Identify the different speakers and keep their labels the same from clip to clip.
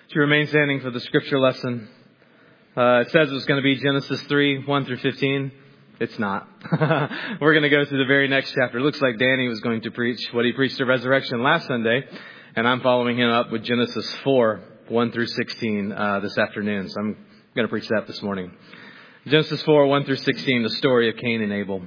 Speaker 1: To remain standing for the scripture lesson. It says it's going to be Genesis 3, 1 through 15. It's not. We're going to go to the very next chapter. It looks like Danny was going to preach what he preached to resurrection last Sunday. And I'm following him up with Genesis 4, 1 through 16 this afternoon. So I'm going to preach that this morning. Genesis 4, 1 through 16, the story of Cain and Abel.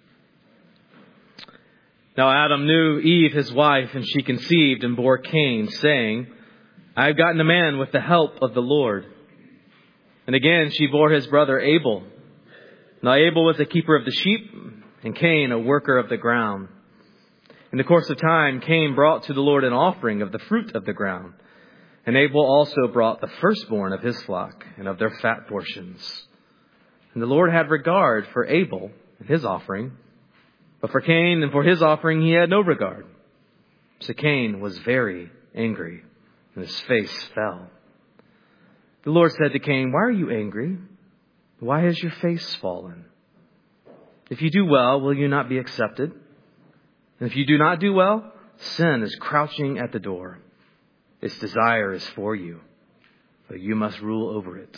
Speaker 1: Now Adam knew Eve, his wife, and she conceived and bore Cain, saying, I have gotten a man with the help of the Lord. And again she bore his brother Abel. Now Abel was a keeper of the sheep, and Cain a worker of the ground. In the course of time, Cain brought to the Lord an offering of the fruit of the ground. And Abel also brought the firstborn of his flock and of their fat portions. And the Lord had regard for Abel and his offering, but for Cain and for his offering he had no regard. So Cain was very angry, and his face fell. The Lord said to Cain, why are you angry? Why has your face fallen? If you do well, will you not be accepted? And if you do not do well, sin is crouching at the door. Its desire is for you, but you must rule over it.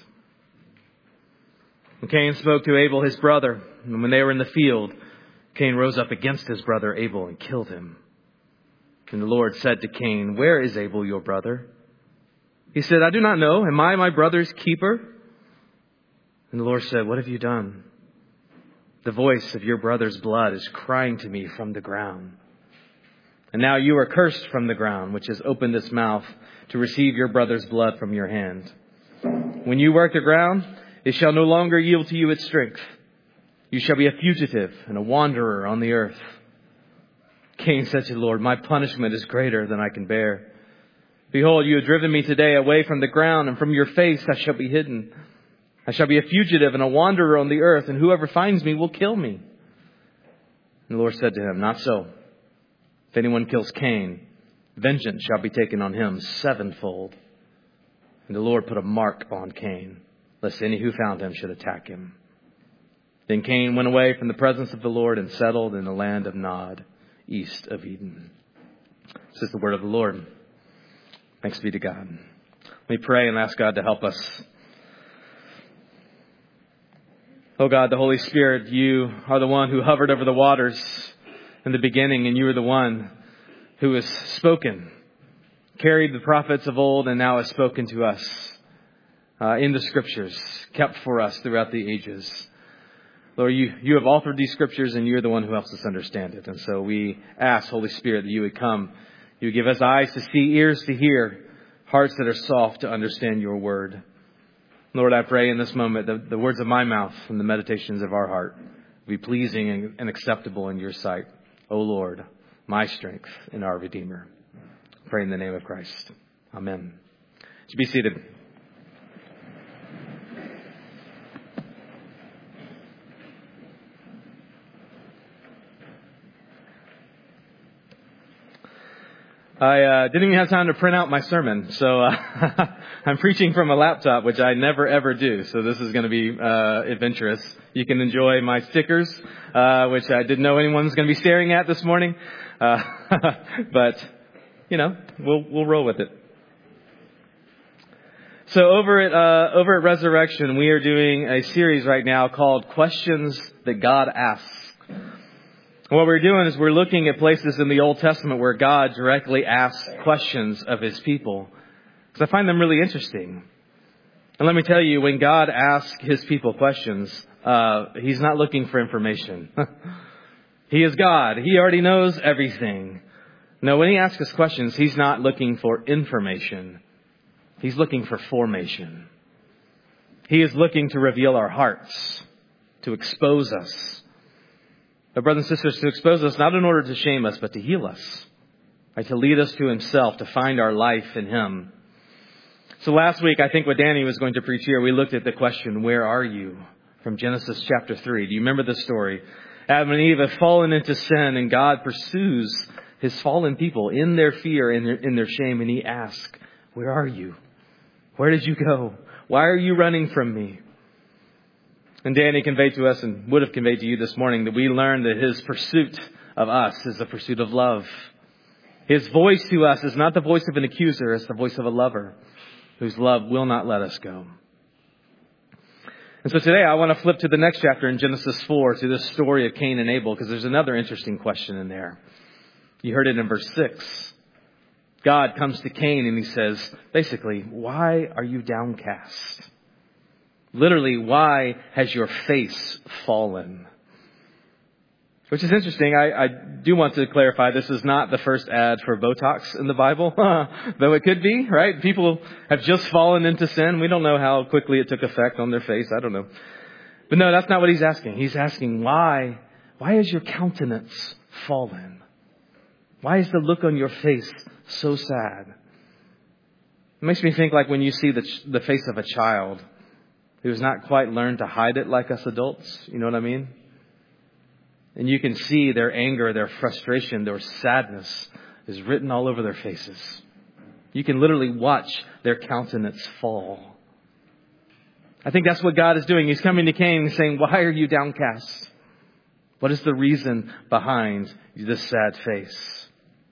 Speaker 1: And Cain spoke to Abel, his brother, and when they were in the field, Cain rose up against his brother Abel and killed him. And the Lord said to Cain, where is Abel, your brother? He said, I do not know. Am I my brother's keeper? And the Lord said, what have you done? The voice of your brother's blood is crying to me from the ground. And now you are cursed from the ground, which has opened its mouth to receive your brother's blood from your hand. When you work the ground, it shall no longer yield to you its strength. You shall be a fugitive and a wanderer on the earth. Cain said to the Lord, my punishment is greater than I can bear. Behold, you have driven me today away from the ground, and from your face I shall be hidden. I shall be a fugitive and a wanderer on the earth, and whoever finds me will kill me. And the Lord said to him, not so. If anyone kills Cain, vengeance shall be taken on him sevenfold. And the Lord put a mark on Cain, lest any who found him should attack him. Then Cain went away from the presence of the Lord and settled in the land of Nod, east of Eden. This is the word of the Lord. Thanks be to God. Let me pray and ask God to help us. Oh God, the Holy Spirit, you are the one who hovered over the waters in the beginning, and you are the one who has spoken, carried the prophets of old, and now has spoken to us in the scriptures, kept for us throughout the ages. Lord, you have authored these scriptures, and you're the one who helps us understand it. And so we ask, Holy Spirit, that you would come. You would give us eyes to see, ears to hear, hearts that are soft to understand your word. Lord, I pray in this moment that the words of my mouth and the meditations of our heart be pleasing and acceptable in your sight. O Lord, my strength and our Redeemer. I pray in the name of Christ. Amen. Be seated. I didn't even have time to print out my sermon, so I'm preaching from a laptop, which I never ever do. So this is going to be adventurous. You can enjoy my stickers, which I didn't know anyone was going to be staring at this morning, but you know, we'll roll with it. So over at Resurrection, we are doing a series right now called Questions That God Asks. What we're doing is we're looking at places in the Old Testament where God directly asks questions of his people, because I find them really interesting. And let me tell you, when God asks his people questions, he's not looking for information. He is God. He already knows everything. No, when he asks us questions, he's not looking for information. He's looking for formation. He is looking to reveal our hearts, to expose us. But brothers and sisters, to expose us, not in order to shame us, but to heal us, right? To lead us to himself, to find our life in him. So last week, I think what Danny was going to preach here, we looked at the question, where are you? From Genesis chapter 3. Do you remember the story? Adam and Eve have fallen into sin, and God pursues his fallen people in their fear, in their shame, and he asks, where are you? Where did you go? Why are you running from me? And Danny conveyed to us, and would have conveyed to you this morning, that we learned that his pursuit of us is the pursuit of love. His voice to us is not the voice of an accuser, it's the voice of a lover. whose love will not let us go. And so today I want to flip to the next chapter in Genesis 4 to this story of Cain and Abel, because there's another interesting question in there. You heard it in verse 6. God comes to Cain and he says, basically, why are you downcast? Literally, why has your face fallen? Which is interesting. I do want to clarify, this is not the first ad for Botox in the Bible, though it could be, right? People have just fallen into sin. We don't know how quickly it took effect on their face. I don't know. But no, that's not what he's asking. He's asking, why is your countenance fallen? Why is the look on your face so sad? It makes me think like when you see the face of a child who has not quite learned to hide it like us adults. You know what I mean? And you can see their anger, their frustration, their sadness is written all over their faces. You can literally watch their countenance fall. I think that's what God is doing. He's coming to Cain and saying, why are you downcast? What is the reason behind this sad face?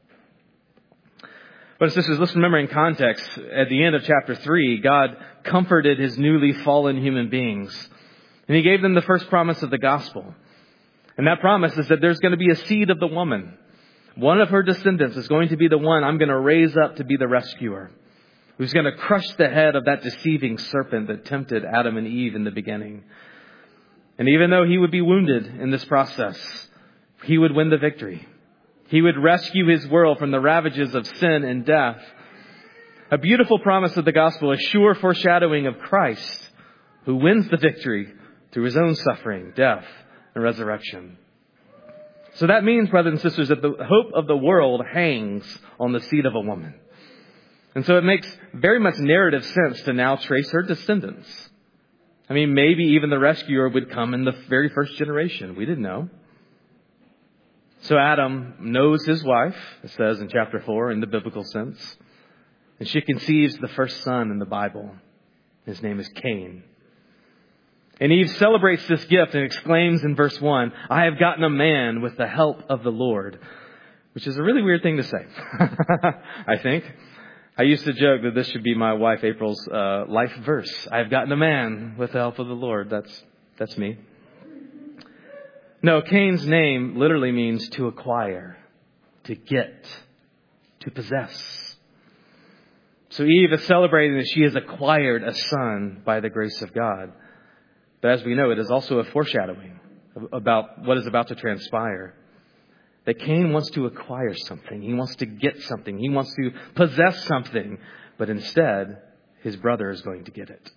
Speaker 1: But sisters, let's remember in context, at the end of chapter 3, God comforted his newly fallen human beings. And he gave them the first promise of the gospel. And that promise is that there's going to be a seed of the woman. One of her descendants is going to be the one I'm going to raise up to be the rescuer, who's going to crush the head of that deceiving serpent that tempted Adam and Eve in the beginning. And even though he would be wounded in this process, he would win the victory. He would rescue his world from the ravages of sin and death. A beautiful promise of the gospel, a sure foreshadowing of Christ, who wins the victory through his own suffering, death, and resurrection. So that means, brothers and sisters, that the hope of the world hangs on the seed of a woman. And so it makes very much narrative sense to now trace her descendants. I mean, maybe even the rescuer would come in the very first generation. We didn't know. So Adam knows his wife, it says in chapter 4, in the biblical sense. And she conceives the first son in the Bible. His name is Cain. And Eve celebrates this gift and exclaims in verse 1, I have gotten a man with the help of the Lord. Which is a really weird thing to say, I think. I used to joke that this should be my wife April's life verse. I have gotten a man with the help of the Lord. That's me. No, Cain's name literally means to acquire, to get, to possess. So Eve is celebrating that she has acquired a son by the grace of God. But as we know, it is also a foreshadowing about what is about to transpire. That Cain wants to acquire something. He wants to get something. He wants to possess something. But instead, his brother is going to get it.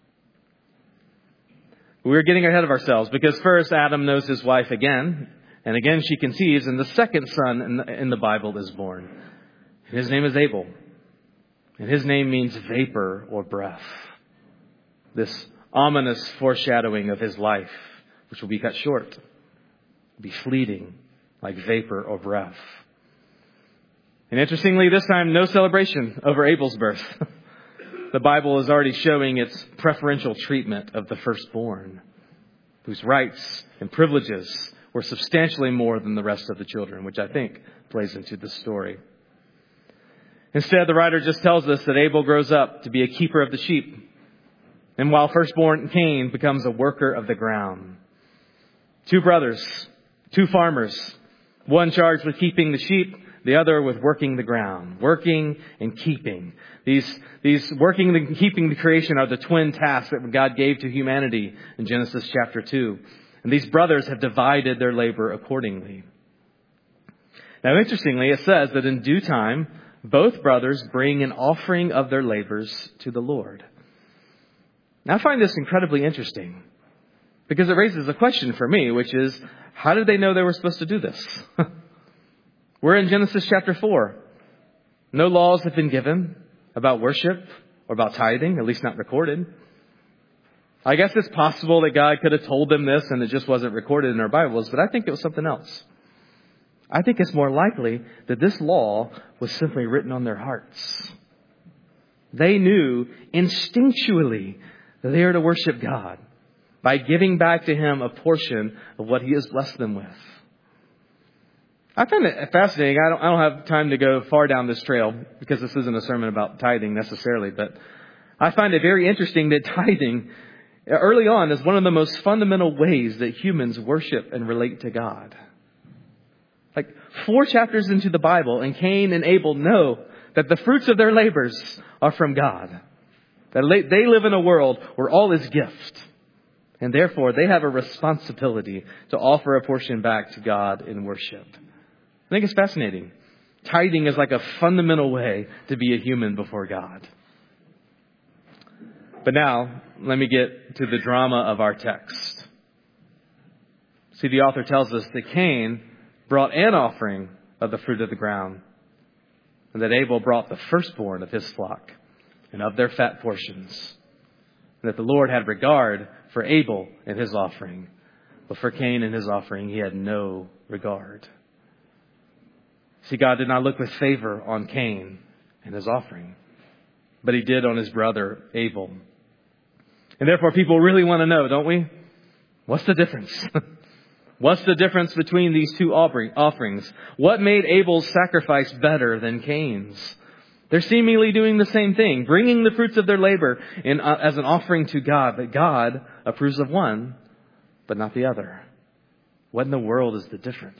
Speaker 1: We're getting ahead of ourselves because first Adam knows his wife again. And again she conceives. And the second son in the Bible is born. His name is Abel. And his name means vapor or breath. This ominous foreshadowing of his life, which will be cut short, be fleeting, like vapor or breath. And interestingly, this time, no celebration over Abel's birth. The Bible is already showing its preferential treatment of the firstborn, whose rights and privileges were substantially more than the rest of the children, which I think plays into the story. Instead, the writer just tells us that Abel grows up to be a keeper of the sheep. And while firstborn Cain becomes a worker of the ground. Two brothers, two farmers, one charged with keeping the sheep, the other with working the ground. Working and keeping. These working and keeping the creation are the twin tasks that God gave to humanity in Genesis chapter 2. And these brothers have divided their labor accordingly. Now, interestingly, it says that in due time, both brothers bring an offering of their labors to the Lord. Now, I find this incredibly interesting because it raises a question for me, which is, how did they know they were supposed to do this? We're in Genesis chapter 4. No laws have been given about worship or about tithing, at least not recorded. I guess it's possible that God could have told them this and it just wasn't recorded in our Bibles, but I think it was something else. I think it's more likely that this law was simply written on their hearts. They knew instinctually that they are to worship God by giving back to Him a portion of what He has blessed them with. I find it fascinating. I don't have time to go far down this trail because this isn't a sermon about tithing necessarily, but I find it very interesting that tithing early on is one of the most fundamental ways that humans worship and relate to God. Like 4 chapters into the Bible, and Cain and Abel know that the fruits of their labors are from God. That they live in a world where all is gift. And therefore, they have a responsibility to offer a portion back to God in worship. I think it's fascinating. Tithing is like a fundamental way to be a human before God. But now, let me get to the drama of our text. See, the author tells us that Cain brought an offering of the fruit of the ground, and that Abel brought the firstborn of his flock and of their fat portions. And that the Lord had regard for Abel and his offering, but for Cain and his offering he had no regard. See, God did not look with favor on Cain and his offering, but he did on his brother Abel. And therefore people really want to know, don't we? What's the difference? What's the difference between these two offerings? What made Abel's sacrifice better than Cain's? They're seemingly doing the same thing, bringing the fruits of their labor as an offering to God. But God approves of one, but not the other. What in the world is the difference?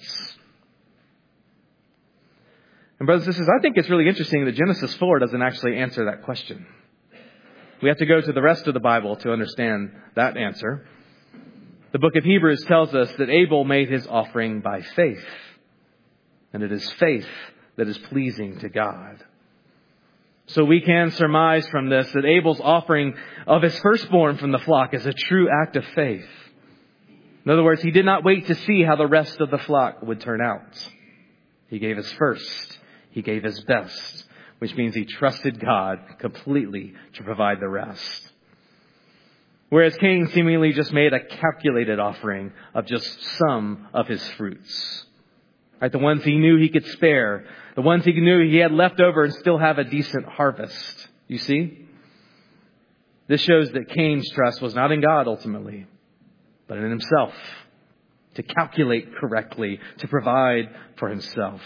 Speaker 1: And brothers and sisters, I think it's really interesting that Genesis 4 doesn't actually answer that question. We have to go to the rest of the Bible to understand that answer. The book of Hebrews tells us that Abel made his offering by faith. And it is faith that is pleasing to God. So we can surmise from this that Abel's offering of his firstborn from the flock is a true act of faith. In other words, he did not wait to see how the rest of the flock would turn out. He gave his first. He gave his best, which means he trusted God completely to provide the rest. Whereas Cain seemingly just made a calculated offering of just some of his fruits. Right? The ones he knew he could spare. The ones he knew he had left over and still have a decent harvest. You see? This shows that Cain's trust was not in God ultimately, but in himself. To calculate correctly, to provide for himself.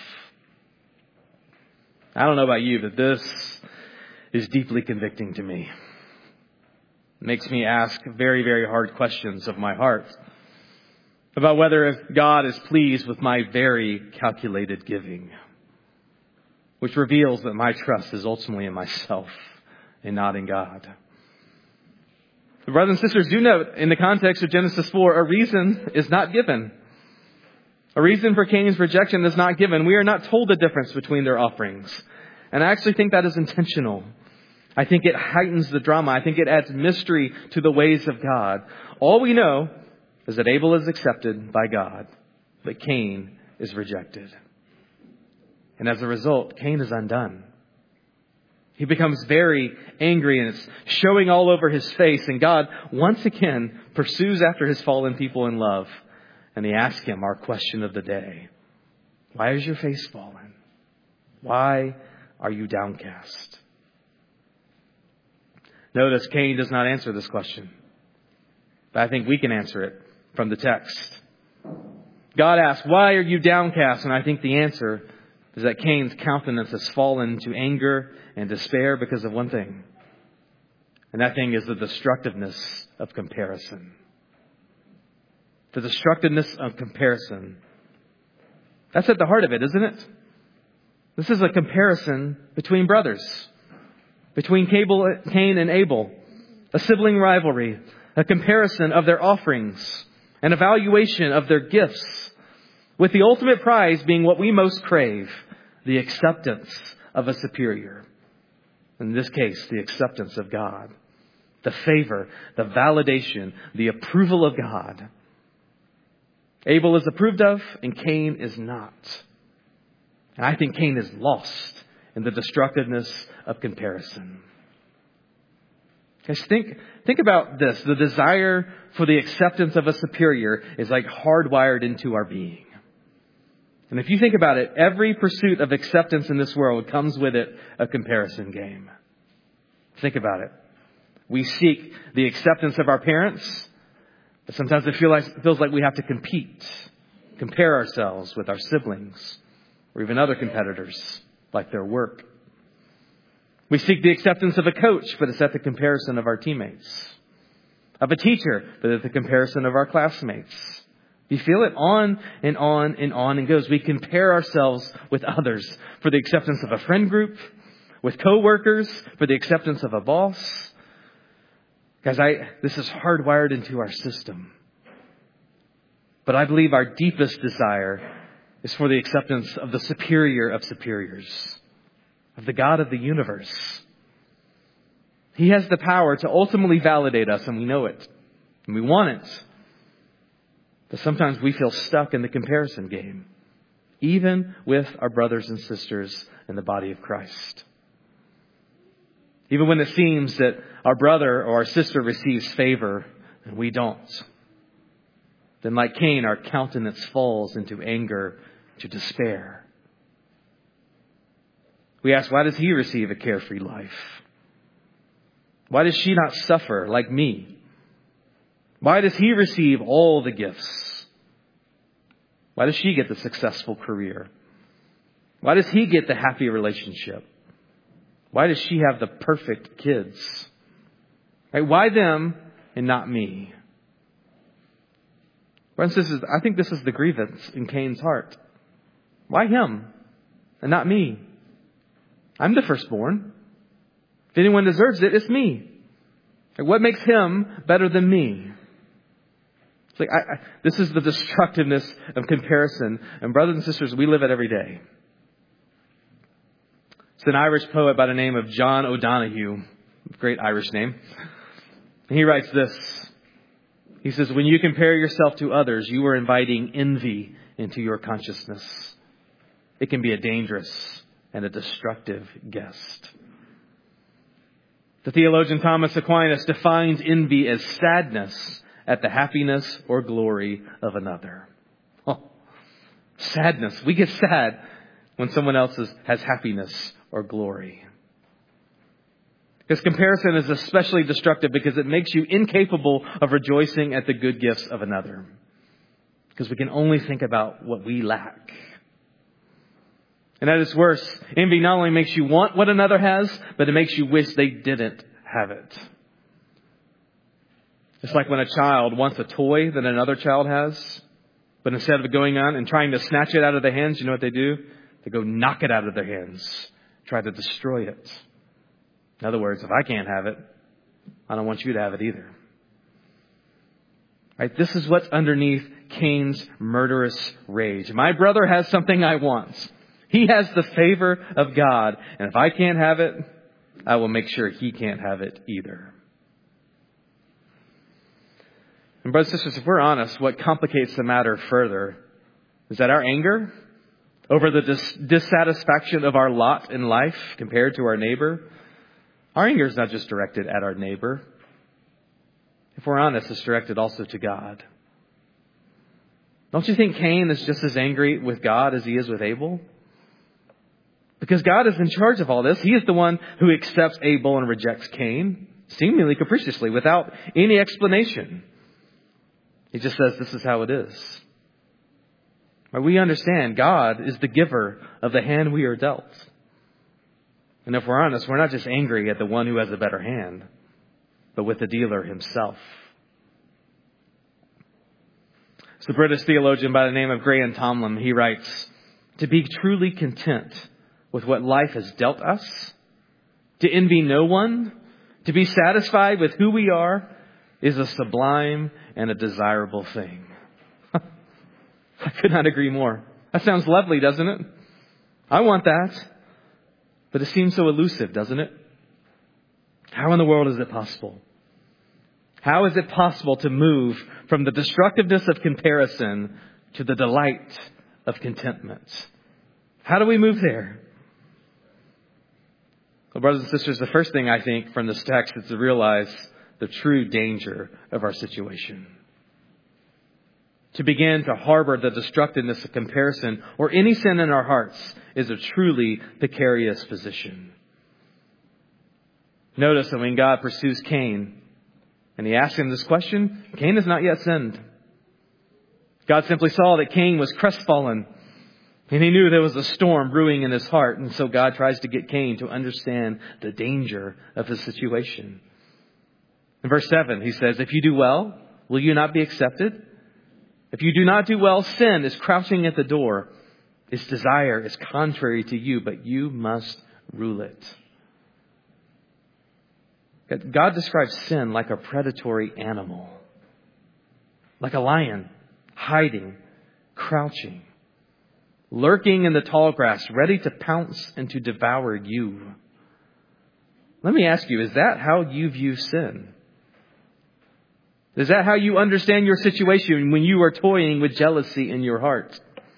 Speaker 1: I don't know about you, but this is deeply convicting to me. It makes me ask very, very hard questions of my heart about whether God is pleased with my very calculated giving, which reveals that my trust is ultimately in myself and not in God. But brothers and sisters, do note, in the context of Genesis 4, a reason is not given. A reason for Cain's rejection is not given. We are not told the difference between their offerings. And I actually think that is intentional. I think it heightens the drama. I think it adds mystery to the ways of God. All we know is that Abel is accepted by God, but Cain is rejected. And as a result, Cain is undone. He becomes very angry, and it's showing all over his face. And God once again pursues after his fallen people in love. And he asks him our question of the day. Why is your face fallen? Why are you downcast? Notice Cain does not answer this question. But I think we can answer it from the text. God asks, why are you downcast? And I think the answer is that Cain's countenance has fallen to anger and despair because of one thing. And that thing is the destructiveness of comparison. The destructiveness of comparison. That's at the heart of it, isn't it? This is a comparison between brothers. Between Cain and Abel. A sibling rivalry. A comparison of their offerings. An evaluation of their gifts. With the ultimate prize being what we most crave. The acceptance of a superior. In this case, the acceptance of God. The favor, the validation, the approval of God. Abel is approved of and Cain is not. And I think Cain is lost in the destructiveness of comparison. Guys, think about this. The desire for the acceptance of a superior is like hardwired into our being. And if you think about it, every pursuit of acceptance in this world comes with it a comparison game. Think about it. We seek the acceptance of our parents. But sometimes it feels like we have to compare ourselves with our siblings or even other competitors, like their work. We seek the acceptance of a coach, but it's at the comparison of our teammates. Of a teacher, but at the comparison of our classmates. You feel it? On and on and on it goes. We compare ourselves with others for the acceptance of a friend group, with coworkers, for the acceptance of a boss. Guys, this is hardwired into our system. But I believe our deepest desire is for the acceptance of the superior of superiors, of the God of the universe. He has the power to ultimately validate us, and we know it. And we want it. But sometimes we feel stuck in the comparison game, even with our brothers and sisters in the body of Christ. Even when it seems that our brother or our sister receives favor and we don't. Then like Cain, our countenance falls into anger, to despair. We ask, why does he receive a carefree life? Why does she not suffer like me? Why does he receive all the gifts? Why does she get the successful career? Why does he get the happy relationship? Why does she have the perfect kids? Right? Why them and not me? Friends, I think this is the grievance in Cain's heart. Why him and not me? I'm the firstborn. If anyone deserves it, it's me. What makes him better than me? It's like this is the destructiveness of comparison. And brothers and sisters, we live it every day. It's an Irish poet by the name of John O'Donohue. Great Irish name. And he writes this. He says, when you compare yourself to others, you are inviting envy into your consciousness. It can be a dangerous and a destructive guest. The theologian Thomas Aquinas defines envy as sadness at the happiness or glory of another. Oh, sadness. We get sad when someone else has happiness or glory. Because comparison is especially destructive because it makes you incapable of rejoicing at the good gifts of another. Because we can only think about what we lack. And at its worst, envy not only makes you want what another has, but it makes you wish they didn't have it. It's like when a child wants a toy that another child has, but instead of going on and trying to snatch it out of their hands, you know what they do? They go knock it out of their hands, try to destroy it. In other words, if I can't have it, I don't want you to have it either. Right? This is what's underneath Cain's murderous rage. My brother has something I want. He has the favor of God. And if I can't have it, I will make sure he can't have it either. And brothers and sisters, if we're honest, what complicates the matter further is that our anger over the dissatisfaction of our lot in life compared to our neighbor, our anger is not just directed at our neighbor. If we're honest, it's directed also to God. Don't you think Cain is just as angry with God as he is with Abel? Because God is in charge of all this. He is the one who accepts Abel and rejects Cain, seemingly capriciously, without any explanation. He just says this is how it is. But we understand God is the giver of the hand we are dealt. And if we're honest, we're not just angry at the one who has a better hand, but with the dealer himself. It's the British theologian by the name of Graham Tomlin. He writes, to be truly content with what life has dealt us, to envy no one, to be satisfied with who we are, is a sublime and a desirable thing. I could not agree more. That sounds lovely, doesn't it? I want that. But it seems so elusive, doesn't it? How in the world is it possible? How is it possible to move from the destructiveness of comparison to the delight of contentment? How do we move there? Well, brothers and sisters, the first thing I think from this text is to realize the true danger of our situation. To begin to harbor the destructiveness of comparison or any sin in our hearts is a truly precarious position. Notice that when God pursues Cain and he asks him this question, Cain has not yet sinned. God simply saw that Cain was crestfallen, And he knew there was a storm brewing in his heart. And so God tries to get Cain to understand the danger of his situation. In verse 7, he says, if you do well, will you not be accepted? If you do not do well, sin is crouching at the door. Its desire is contrary to you, but you must rule it. God describes sin like a predatory animal. Like a lion, hiding, crouching, lurking in the tall grass, ready to pounce and to devour you. Let me ask you, is that how you view sin? Is that how you understand your situation when you are toying with jealousy in your heart?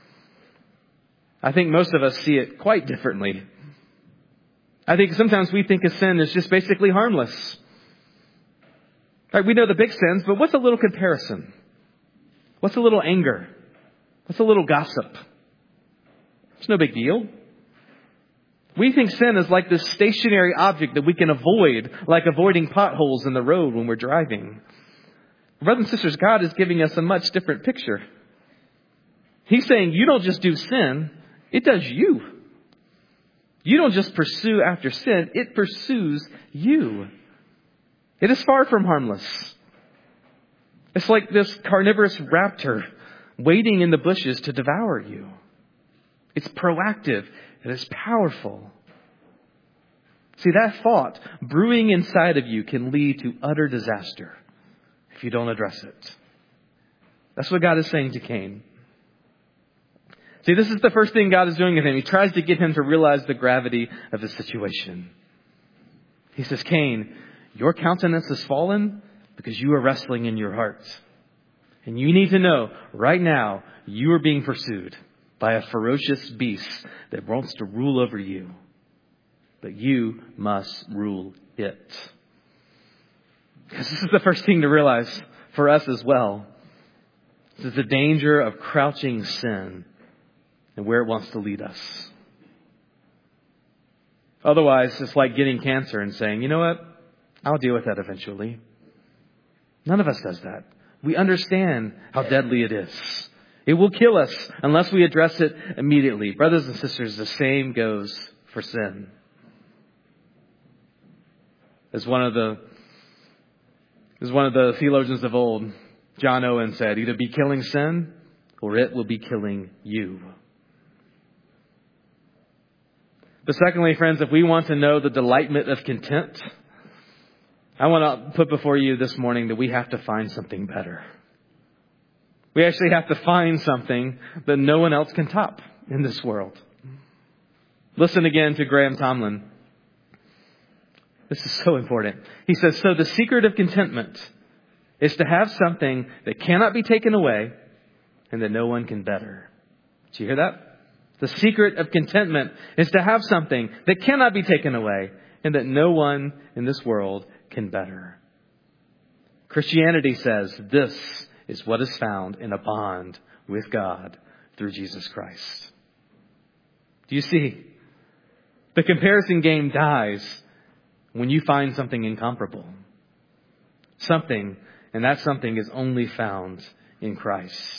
Speaker 1: I think most of us see it quite differently. I think sometimes we think of sin as just basically harmless. Right, we know the big sins, but what's a little comparison? What's a little anger? What's a little gossip? It's no big deal. We think sin is like this stationary object that we can avoid, like avoiding potholes in the road when we're driving. Brothers and sisters, God is giving us a much different picture. He's saying you don't just do sin, it does you. You don't just pursue after sin, it pursues you. It is far from harmless. It's like this carnivorous raptor waiting in the bushes to devour you. It's proactive and it's powerful. See, that thought brewing inside of you can lead to utter disaster if you don't address it. That's what God is saying to Cain. See, this is the first thing God is doing with him. He tries to get him to realize the gravity of his situation. He says, Cain, your countenance has fallen because you are wrestling in your heart. And you need to know right now you are being pursued by a ferocious beast that wants to rule over you. But you must rule it. Because this is the first thing to realize for us as well. This is the danger of crouching sin and where it wants to lead us. Otherwise, it's like getting cancer and saying, you know what? I'll deal with that eventually. None of us does that. We understand how deadly it is. It will kill us unless we address it immediately. Brothers and sisters, the same goes for sin. As one of the theologians of old, John Owen, said, either be killing sin or it will be killing you. But secondly, friends, if we want to know the delightment of content, I want to put before you this morning that we have to find something better. We actually have to find something that no one else can top in this world. Listen again to Graham Tomlin. This is so important. He says, so the secret of contentment is to have something that cannot be taken away and that no one can better. Did you hear that? The secret of contentment is to have something that cannot be taken away and that no one in this world can better. Christianity says this is what is found in a bond with God through Jesus Christ. Do you see? The comparison game dies when you find something incomparable. Something, and that something is only found in Christ.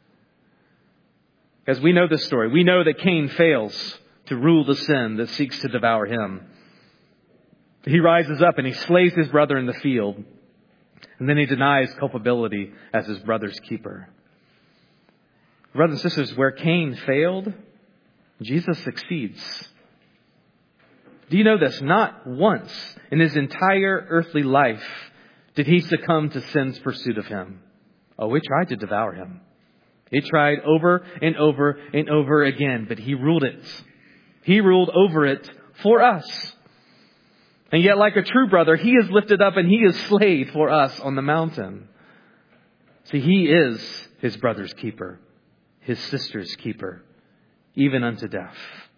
Speaker 1: As we know this story, we know that Cain fails to rule the sin that seeks to devour him. He rises up and he slays his brother in the field. And then he denies culpability as his brother's keeper. Brothers and sisters, where Cain failed, Jesus succeeds. Do you know this? Not once in his entire earthly life did he succumb to sin's pursuit of him. Oh, it tried to devour him. It tried over and over and over again, but he ruled it. He ruled over it for us. And yet, like a true brother, he is lifted up and he is slayed for us on the mountain. See, he is his brother's keeper, his sister's keeper, even unto death.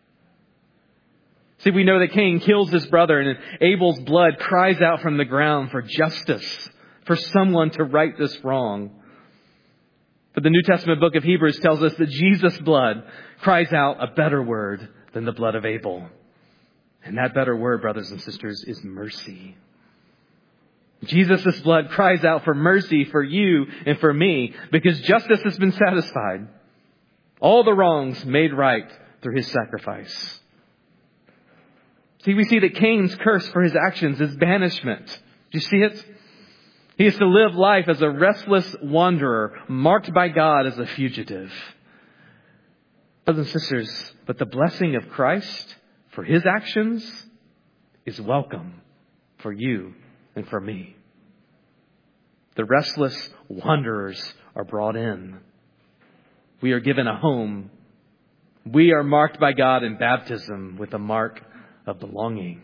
Speaker 1: See, we know that Cain kills his brother and Abel's blood cries out from the ground for justice, for someone to right this wrong. But the New Testament book of Hebrews tells us that Jesus' blood cries out a better word than the blood of Abel. And that better word, brothers and sisters, is mercy. Jesus' blood cries out for mercy for you and for me because justice has been satisfied. All the wrongs made right through his sacrifice. See, we see that Cain's curse for his actions is banishment. Do you see it? He is to live life as a restless wanderer, marked by God as a fugitive. Brothers and sisters, but the blessing of Christ for his actions is welcome for you and for me. The restless wanderers are brought in. We are given a home. We are marked by God in baptism with a mark of belonging.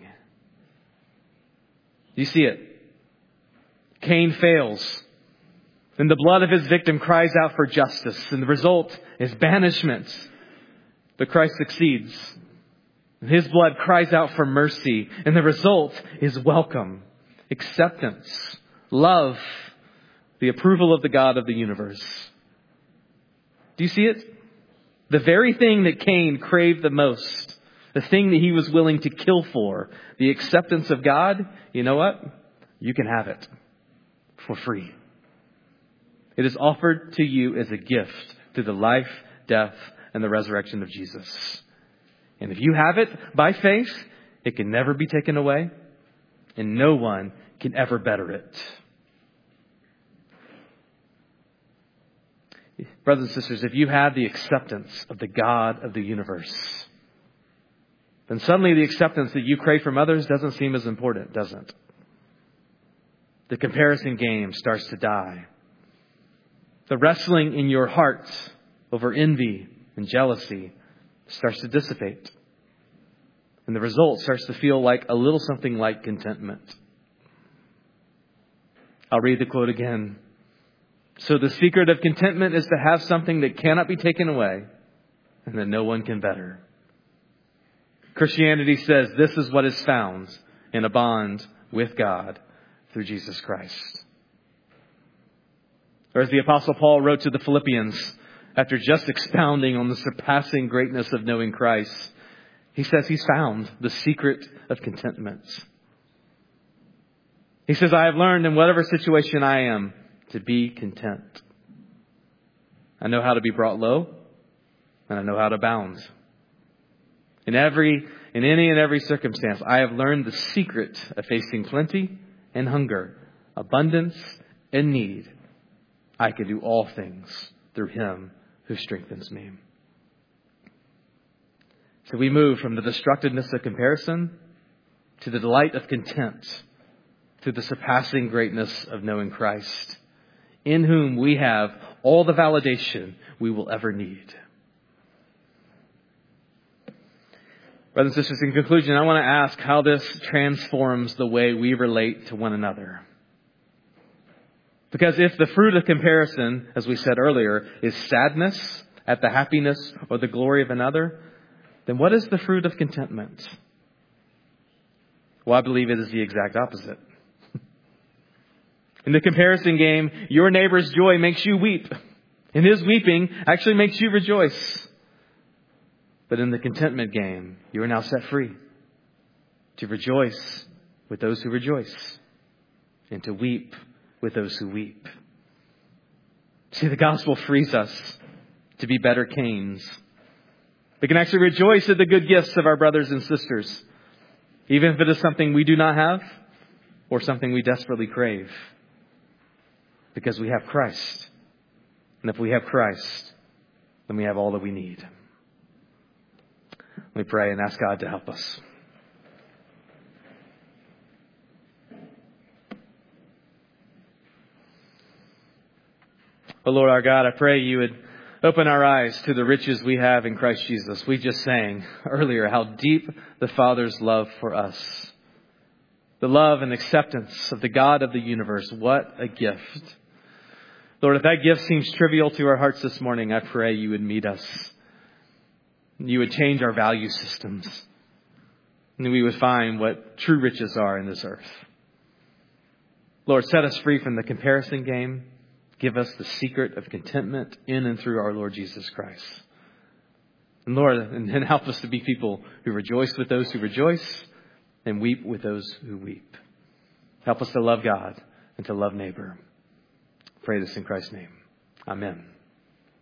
Speaker 1: You see it. Cain fails. And the blood of his victim cries out for justice. And the result is banishment. But Christ succeeds. And his blood cries out for mercy. And the result is welcome, acceptance, love, the approval of the God of the universe. Do you see it? The very thing that Cain craved the most, the thing that he was willing to kill for, the acceptance of God, you know what? You can have it for free. It is offered to you as a gift through the life, death, and the resurrection of Jesus. And if you have it by faith, it can never be taken away, and no one can ever better it. Brothers and sisters, if you have the acceptance of the God of the universe, then suddenly the acceptance that you crave from others doesn't seem as important, doesn't it? The comparison game starts to die. The wrestling in your heart over envy and jealousy starts to dissipate. And the result starts to feel like a little something like contentment. I'll read the quote again. So the secret of contentment is to have something that cannot be taken away and that no one can better. Christianity says this is what is found in a bond with God through Jesus Christ. Or as the Apostle Paul wrote to the Philippians, after just expounding on the surpassing greatness of knowing Christ, he says he's found the secret of contentment. He says, I have learned in whatever situation I am to be content. I know how to be brought low, and I know how to abound. In any and every circumstance, I have learned the secret of facing plenty and hunger, abundance and need. I can do all things through him who strengthens me. So we move from the destructiveness of comparison to the delight of content, to the surpassing greatness of knowing Christ, in whom we have all the validation we will ever need. Brothers and sisters, in conclusion, I want to ask how this transforms the way we relate to one another. Because if the fruit of comparison, as we said earlier, is sadness at the happiness or the glory of another, then what is the fruit of contentment? Well, I believe it is the exact opposite. In the comparison game, your neighbor's joy makes you weep, and his weeping actually makes you rejoice. But in the contentment game, you are now set free to rejoice with those who rejoice and to weep with those who weep. See, the gospel frees us to be better Cains. We can actually rejoice at the good gifts of our brothers and sisters, even if it is something we do not have or something we desperately crave, because we have Christ. And if we have Christ, then we have all that we need. Let me pray and ask God to help us. Oh Lord our God, I pray you would open our eyes to the riches we have in Christ Jesus. We just sang earlier how deep the Father's love for us. The love and acceptance of the God of the universe. What a gift. Lord, if that gift seems trivial to our hearts this morning, I pray you would meet us. You would change our value systems. And we would find what true riches are in this earth. Lord, set us free from the comparison game. Give us the secret of contentment in and through our Lord Jesus Christ. And Lord, and help us to be people who rejoice with those who rejoice and weep with those who weep. Help us to love God and to love neighbor. Pray this in Christ's name. Amen.